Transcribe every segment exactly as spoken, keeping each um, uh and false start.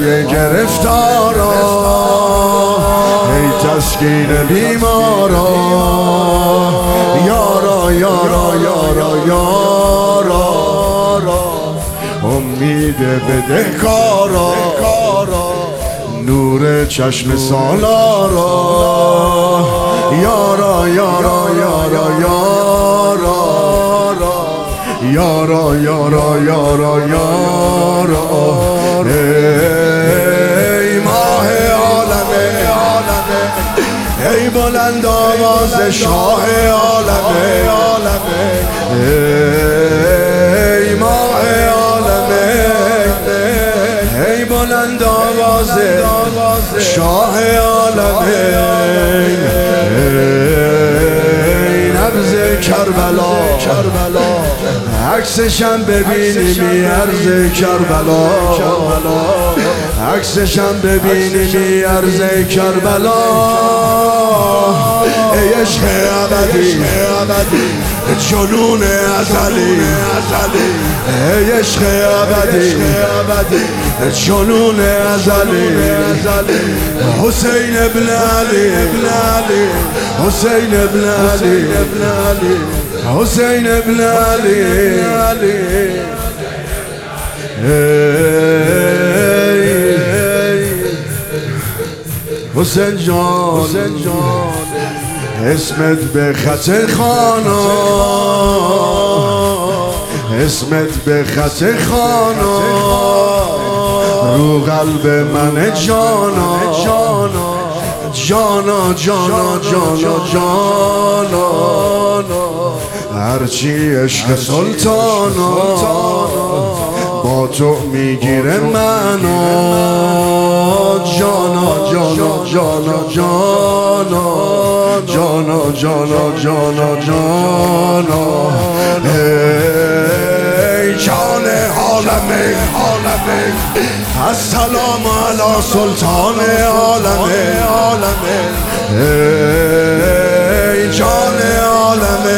آبروی گرفتارا، ای تسکین بیمارا، یارا یارا یارا یارا، امید بدهکارا، نور چشم سالارا، یارا یارا یارا یارا، یارا یارا یارا یارا، ای ماه عالمه، ای بلند آواز شاه عالمه، ای ماه عالمه، ای بلند آواز شاه عالمه، ای نبض کربلا، عکسشم ببینی میارز کربلا، عکسشم ببینی میارز کربلا، ای عشق ابدی جنون ازلی، ای عشق ابدی جنون ازلی، حسین ابن علی، حسین ابن علی، حسین ابن علی، حسین جان اسمت به خط خانا، اسمت به خط خانا، رو قلب من جانا، جانا جانا جانا جانا، هرچی عشق سلطانا با تو میگیره منو، جانا جانا جانا جانا، جانا جانا جانا جانا، ای جان عالمه، السلام علی سلطان عالمه، ای جان عالمه،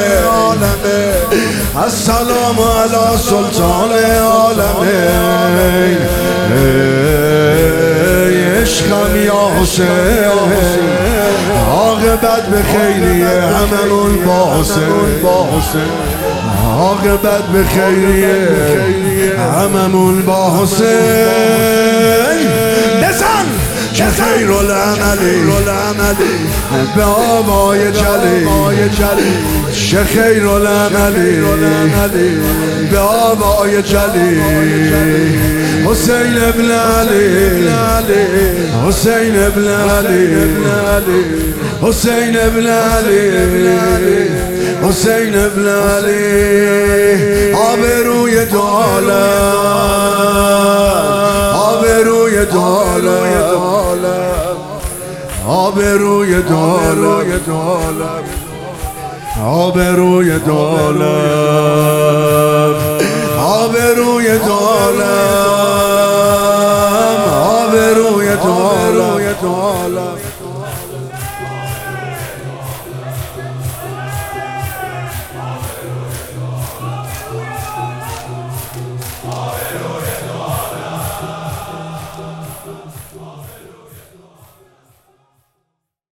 السلام علی سلطان عالمه، ای عشقم یا حسین، عاقبت به خیریه هممون با حسین، عاقبت به خیریه هممون با حسین، بزن که خیر العملی به آبای جلی، چه خیر العملی به آبای جلی، حسین ابن علی، حسین ابن علی، حسین ابن علی، حسین ابن علی، آبروی دو عالم، آبروی دو عالم، آبروی دو عالم، آبروی دو عالم، آبروی دو عالم.